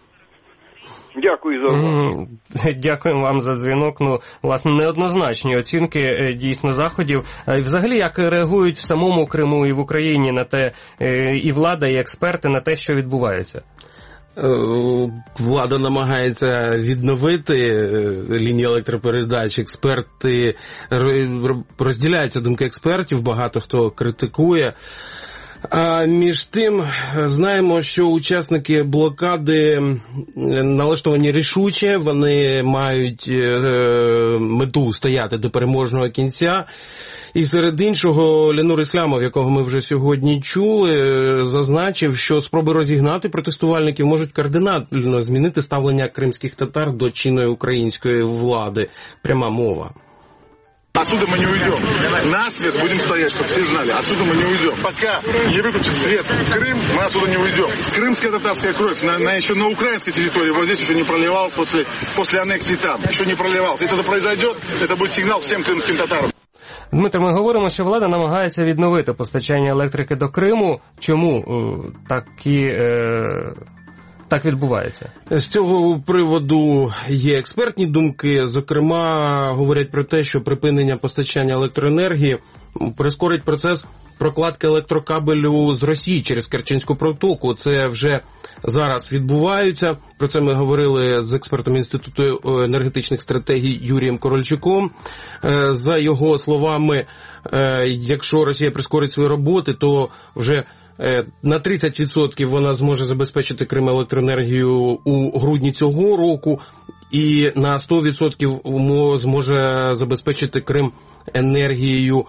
Дякую за увагу. Дякуємо вам за дзвінок. Ну, власне, неоднозначні оцінки дійсно заходів. Взагалі, як реагують в самому Криму і в Україні на те, і влада, і експерти на те, що відбувається? Влада намагається відновити лінії електропередач. Експерти, розділяються думки експертів, багато хто критикує. А між тим, знаємо, що учасники блокади налаштовані рішуче, вони мають мету стояти до переможного кінця. І серед іншого Ленур Іслямов, якого ми вже сьогодні чули, зазначив, що спроби розігнати протестувальників можуть кардинально змінити ставлення кримських татар до чинної української влади. Пряма мова. Отсюда мы не уйдем. На свет будем стоять, чтобы все знали. Отсюда мы не уйдем. Пока не выключит свет Крым, мы отсюда не уйдем. Крымская татарская кровь на, на, еще на украинской территории, вот здесь еще не проливалась после, после аннексии там. Еще не проливалась. Если это произойдет, это будет сигнал всем крымским татарам. Дмитро, ми говоримо, що влада намагається відновити постачання електрики до Криму. Чому такі... Е... так відбувається? З цього приводу є експертні думки. Зокрема, говорять про те, що припинення постачання електроенергії прискорить процес прокладки електрокабелю з Росії через Керченську протоку. Це вже зараз відбувається. Про це ми говорили з експертом Інституту енергетичних стратегій Юрієм Корольчуком. За його словами, якщо Росія прискорить свої роботи, то вже на тридцять відсотків вона зможе забезпечити Крим електроенергію у грудні цього року, і на сто відсотків зможе забезпечити Крим енергією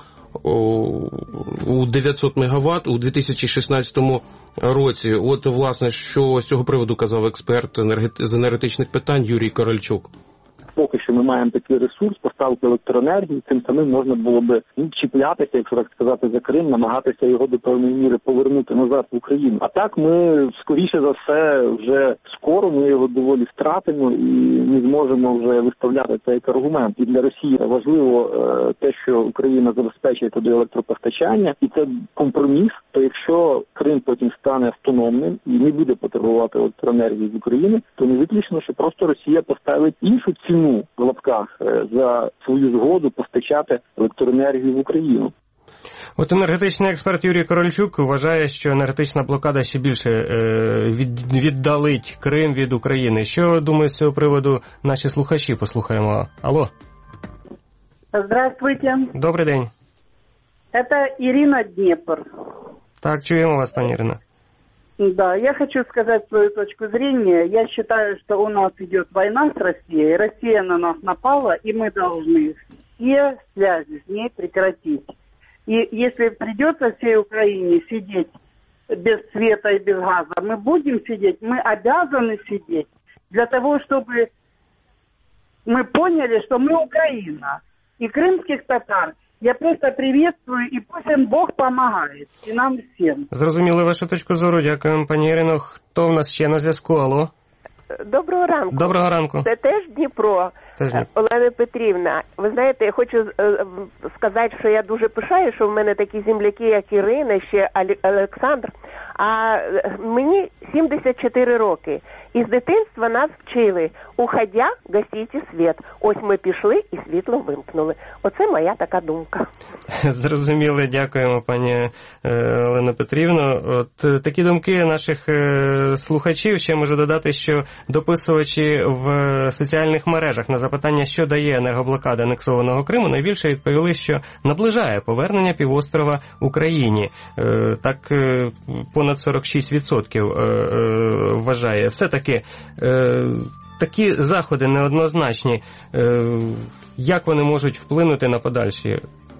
у дев'ятсот мегаватт у дві тисячі шістнадцятому році. От, власне, що з цього приводу казав експерт з енергетичних питань Юрій Корольчук. Поки що ми маємо такий ресурс поставки електроенергії, цим самим можна було би чіплятися, якщо так сказати, за Крим, намагатися його до певної міри повернути назад в Україну. А так ми, скоріше за все, вже скоро ми його доволі стратимо і не зможемо вже виставляти це як аргумент. І для Росії важливо е, те, що Україна забезпечує туди електропостачання, і це компроміс. То якщо Крим потім стане автономним і не буде потребувати електроенергії з України, то не виключно, що просто Росія поставить іншу ціну в лапках за свою згоду постачати електроенергію в Україну. От енергетичний експерт Юрій Корольчук вважає, що енергетична блокада ще більше е, від, віддалить Крим від України. Що думають з цього приводу наші слухачі? Послухаємо. Алло. Здравствуйте. Добрий день. Это Ирина, Днепр. Так, чуємо вас, пані Ірина. Да, я хочу сказать свою точку зрения. Я считаю, что у нас идет война с Россией. Россия на нас напала, и мы должны все связи с ней прекратить. И если придется всей Украине сидеть без света и без газа, мы будем сидеть, мы обязаны сидеть для того, чтобы мы поняли, что мы Украина. И крымских татар я просто приветствую, і пусть їм Бог помагає, і нам всім. Зрозуміли вашу точку зору, дякуємо, пані Ірино. Хто в нас ще на зв'язку? Алло? Доброго ранку. Доброго ранку. Це теж Дніпро, теж Дніпро. Олена Петрівна. Ви знаєте, я хочу сказати, що я дуже пишаю, що в мене такі земляки, як Ірина, ще Олександр. А мені сімдесят чотири роки. І з дитинства нас вчили: уходя, гасіть світ. Ось ми пішли і світло вимкнули. Оце моя така думка. Зрозуміли, дякуємо, пані Олена Петрівна. От такі думки наших слухачів. Ще можу додати, що дописувачі в соціальних мережах на запитання, що дає енергоблокада анексованого Криму, найбільше відповіли, що наближає повернення півострова Україні. Так понад сорок шість відсотків вважає. Все-таки такі заходи неоднозначні, як вони можуть вплинути на подальші?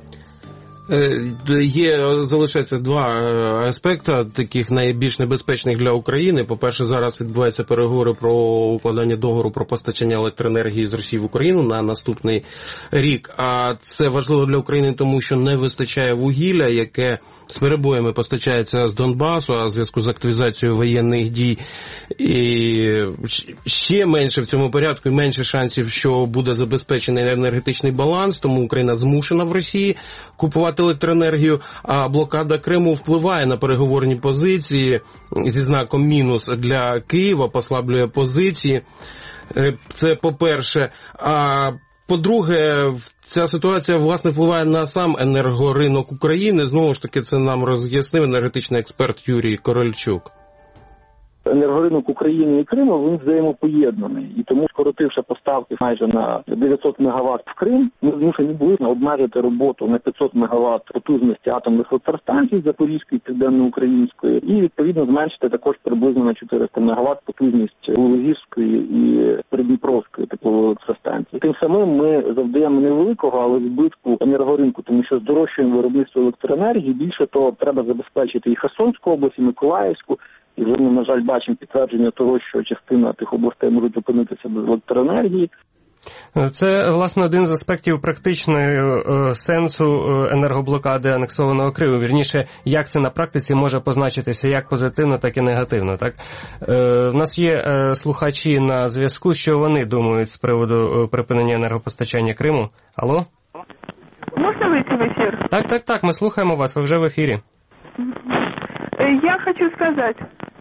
Є, залишається два аспекти, таких найбільш небезпечних для України. По-перше, зараз відбуваються переговори про укладання договору про постачання електроенергії з Росії в Україну на наступний рік. А це важливо для України, тому що не вистачає вугілля, яке з перебоями постачається з Донбасу, а в зв'язку з активізацією воєнних дій і ще менше в цьому порядку і менше шансів, що буде забезпечений енергетичний баланс, тому Україна змушена в Росії купувати електроенергію, а блокада Криму впливає на переговорні позиції зі знаком мінус для Києва, послаблює позиції. Це по-перше. А по-друге, ця ситуація, власне, впливає на сам енергоринок України. Знову ж таки, це нам роз'яснив енергетичний експерт Юрій Корольчук. Енергоринок України і Криму, він взаємопоєднаний. І тому, скоротивши поставки майже на дев'ятсот мегаватт в Крим, ми змушені були обмежити роботу на п'ятсот мегаватт потужності атомних електростанцій Запорізької, Південноукраїнської, і, відповідно, зменшити також приблизно на чотириста мегаватт потужність Лозівської і Придніпровської теплової електростанції. Тим самим ми завдаємо невеликого, але збитку енергоринку, тому що здорожчуємо виробництво електроенергії. Більше того, треба забезпечити і Херсонську область, і Миколаївську. І вже ми, на жаль, бачимо підтвердження того, що частина тих областей можуть опинитися без електроенергії. Це, власне, один з аспектів практичного е, сенсу енергоблокади анексованого Криму. Вірніше, як це на практиці може позначитися як позитивно, так і негативно. Так? Е, в нас є е, слухачі на зв'язку, що вони думають з приводу е, припинення енергопостачання Криму. Алло? Можна вийти в ефір? Так, так, так, ми слухаємо вас, ви вже в ефірі. Я хочу сказать.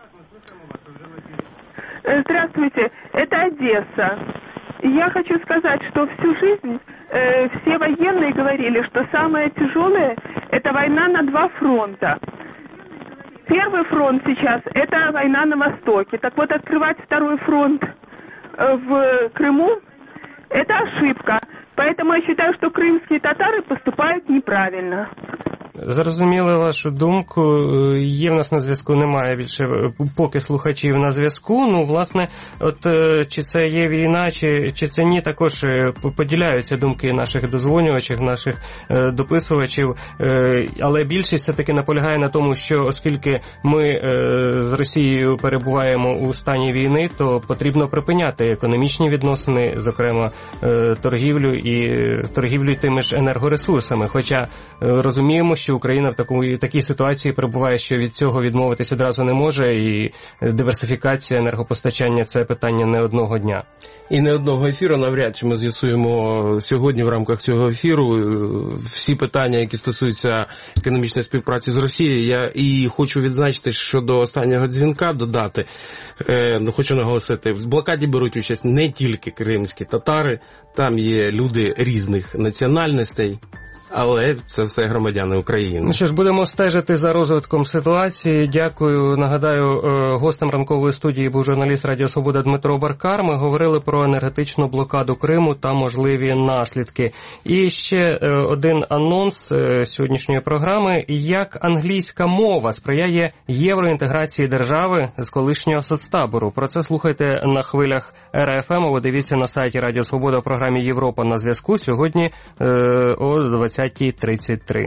Здравствуйте, это Одесса. Я хочу сказать, что всю жизнь э, все военные говорили, что самое тяжелое – Это война на два фронта. Первый фронт сейчас – это война на Востоке. Так вот, открывать второй фронт в Крыму – это ошибка. Поэтому я считаю, что крымские татары поступают неправильно. Зрозуміли вашу думку. Є в нас на зв'язку, немає більше поки слухачів на зв'язку. Ну, власне, от чи це є війна, чи, чи це ні, також поділяються думки наших дозвонювачів, наших дописувачів. Але більшість все-таки наполягає на тому, що оскільки ми з Росією перебуваємо у стані війни, то потрібно припиняти економічні відносини, зокрема торгівлю і торгівлю тими ж енергоресурсами. Хоча розуміємо, що Україна в такому, такій ситуації перебуває, що від цього відмовитись одразу не може, і диверсифікація енергопостачання – це питання не одного дня. І не одного ефіру, навряд чи ми з'ясуємо сьогодні в рамках цього ефіру всі питання, які стосуються економічної співпраці з Росією. Я і хочу відзначити, що до останнього дзвінка додати, е, ну, хочу наголосити, в блокаді беруть участь не тільки кримські татари, там є люди різних національностей, але це все громадяни України. Ну що ж, будемо стежити за розвитком ситуації. Дякую. Нагадаю, гостем ранкової студії був журналіст Радіо Свобода Дмитро Баркар. Ми говорили про енергетичну блокаду Криму та можливі наслідки. І ще один анонс сьогоднішньої програми. Як англійська мова сприяє євроінтеграції держави з колишнього соцтабору. Про це слухайте на хвилях Ер Еф Ем. Ви дивіться на сайті Радіо Свобода в програмі «Європа на зв'язку» сьогодні о двадцятій тридцять три.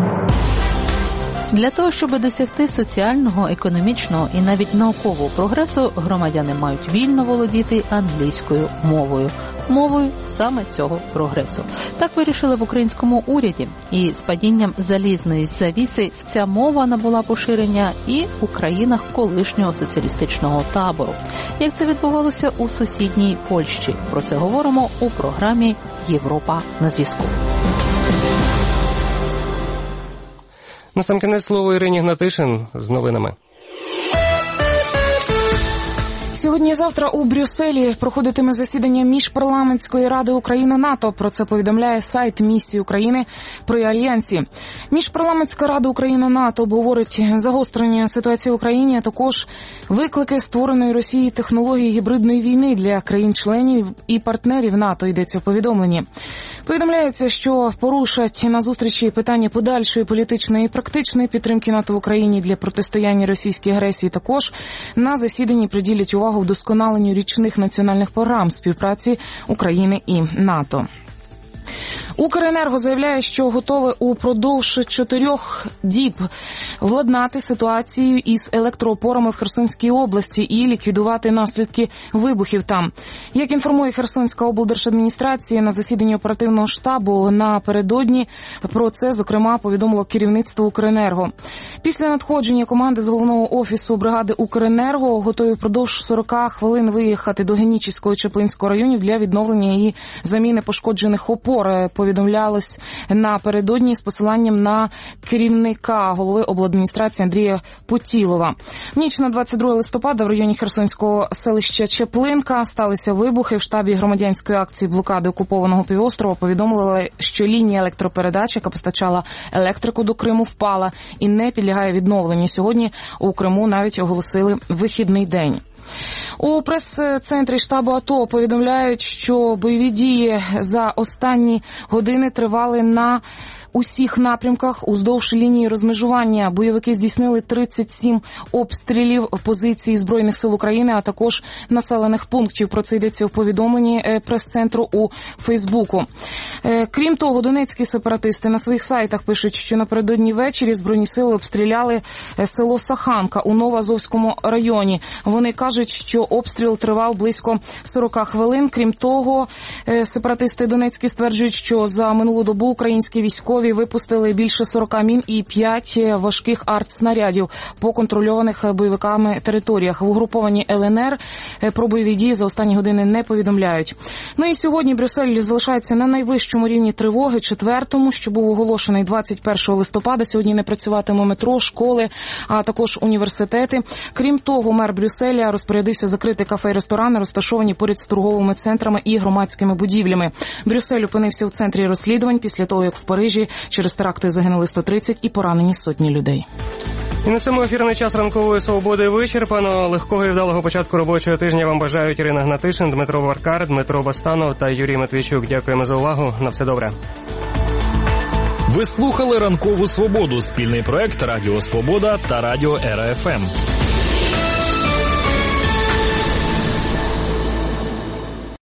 Для того, щоб досягти соціального, економічного і навіть наукового прогресу, громадяни мають вільно володіти англійською мовою. Мовою саме цього прогресу. Так вирішили в українському уряді. І з падінням залізної завіси ця мова набула поширення і у країнах колишнього соціалістичного табору. Як це відбувалося у сусідній Польщі? Про це говоримо у програмі «Європа на зв'язку». Насамкінець слово Ірині Гнатишин з новинами. Сьогодні і завтра у Брюсселі проходитиме засідання Міжпарламентської ради Україна-НАТО. Про це повідомляє сайт місії України при Альянсі. Міжпарламентська рада Україна-НАТО обговорить загострення ситуації в Україні, а також виклики створеної Росії технології гібридної війни для країн-членів і партнерів НАТО, йдеться в повідомленні. Повідомляється, що порушать на зустрічі питання подальшої політичної і практичної підтримки НАТО в Україні для протистояння російській агресії. Також на засіданні приділять увагу вдосконаленню річних національних програм співпраці України і НАТО. Укренерго заявляє, що готове упродовж чотирьох діб владнати ситуацію із електроопорами в Херсонській області і ліквідувати наслідки вибухів там. Як інформує Херсонська облдержадміністрація, на засіданні оперативного штабу напередодні про це, зокрема, повідомило керівництво Укренерго. Після надходження команди з головного офісу бригади Укренерго готові впродовж сорок хвилин виїхати до Генічеського і Чаплинського районів для відновлення і заміни пошкоджених опор, повідомлялось напередодні з посиланням на керівника голови обладміністрації Андрія Потілова. В ніч на двадцять друге листопада в районі Херсонського селища Чаплинка сталися вибухи. В штабі громадянської акції блокади окупованого півострова повідомили, що лінія електропередач, яка постачала електрику до Криму, впала і не підлягає відновленню. Сьогодні у Криму навіть оголосили вихідний день. У прес-центрі штабу АТО повідомляють, що бойові дії за останні години тривали на усіх напрямках уздовж лінії розмежування. Бойовики здійснили тридцять сім обстрілів позицій Збройних сил України, а також населених пунктів. Про це йдеться в повідомленні прес-центру у Фейсбуку. Крім того, донецькі сепаратисти на своїх сайтах пишуть, що напередодні ввечері Збройні сили обстріляли село Саханка у Новоазовському районі. Вони кажуть, що обстріл тривав близько сорок хвилин. Крім того, сепаратисти донецькі стверджують, що за минулу добу українські військові випустили більше сорок мін і п'ять важких артснарядів по контрольованих бойовиками територіях. В угрупованні Ел Ен Ер про бойові дії за останні години не повідомляють. Ну і сьогодні Брюссель залишається на найвищому рівні тривоги, четвертому, що був оголошений двадцять першого листопада. Сьогодні не працюватиме метро, школи, а також університети. Крім того, мер Брюсселя розпорядився закрити кафе і ресторани, розташовані поряд з торговими центрами і громадськими будинками. будівлями. Брюссель опинився у центрі розслідувань після того, як в Парижі через теракти загинули сто тридцять і поранені сотні людей. І на цьому ефірний час ранкової свободи вичерпано. Легкого і вдалого початку робочого тижня вам бажають Ірина Гнатишин, Дмитро Варкар, Дмитро Бастанов та Юрій Матвійчук. Дякуємо за увагу. На все добре. Ви слухали «Ранкову свободу» – спільний проект Радіо Свобода та Радіо Ера Еф Ем.